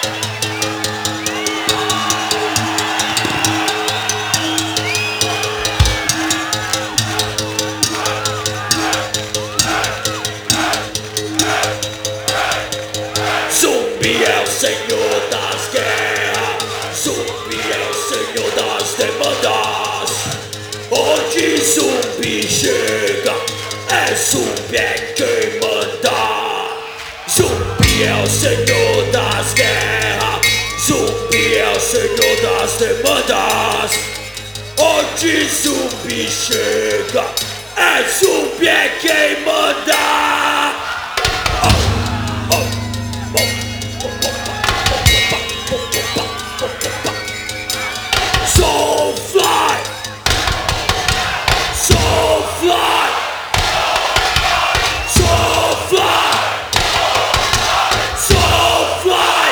Zumbi é o senhor das guerras, zumbi é o senhor das demandas. Onde zumbi chega, é zumbi é quem manda. Zumbi é o senhor das guerras, zumbi é o senhor das demandas. Onde zumbi chega, é zumbi é quem manda. Soulfly, Soulfly, Soulfly, Soulfly,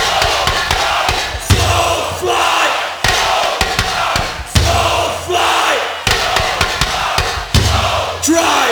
Soulfly, Soulfly, Drive.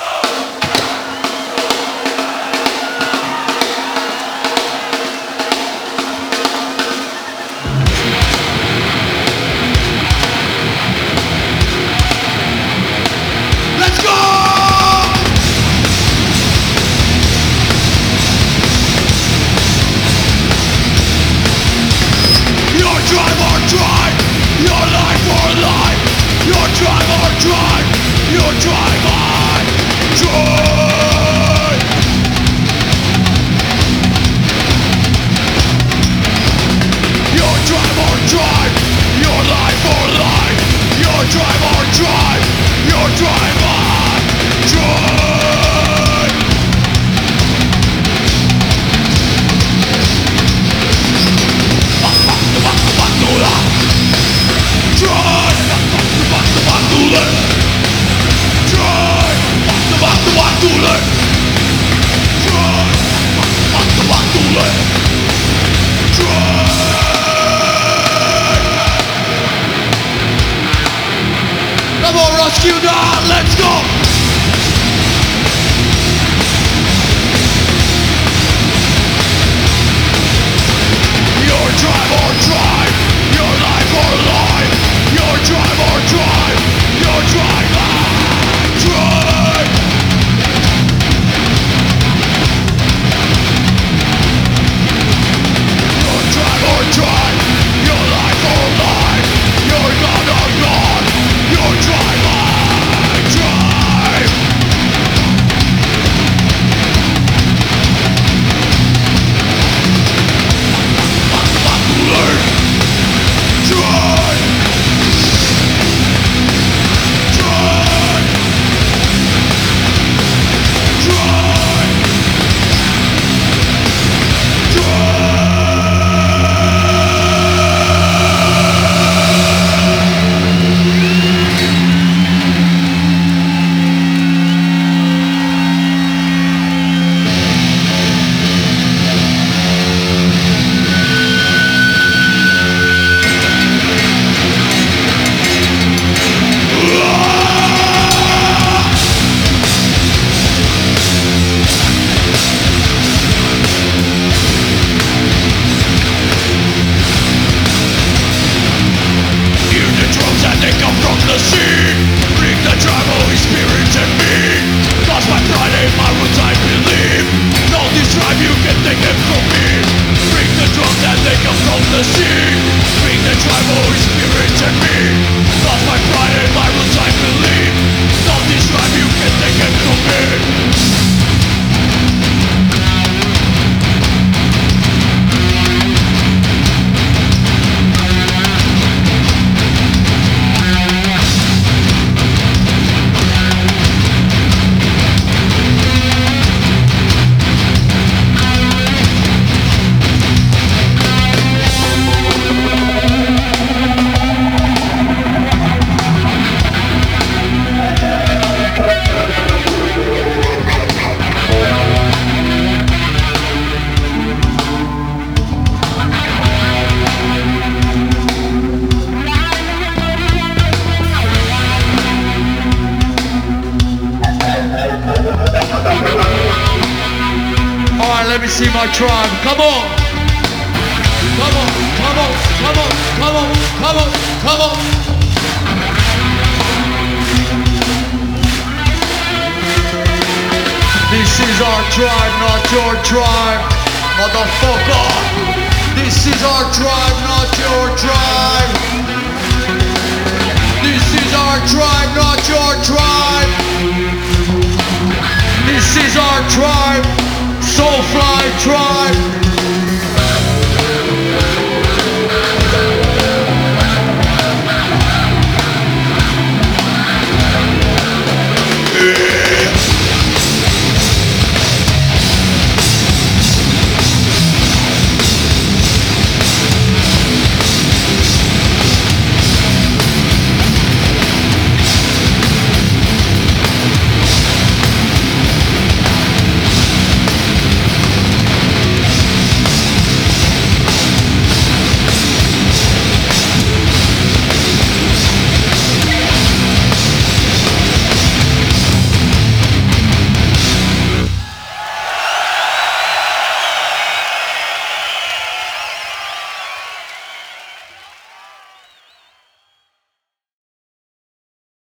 Come on, rescue now, let's go! Your drive or drive, your life or life, your drive or drive, your drive or drive. Your drive or drive, your life or life, your God or God, your drive or drive. Let me see my tribe, come on! come on, come on, come on, come on, come on, come on. This is our tribe, not your tribe, motherfucker. This is our tribe, not your tribe. This is our tribe, not your tribe. This is our tribe, Soulfly tribe.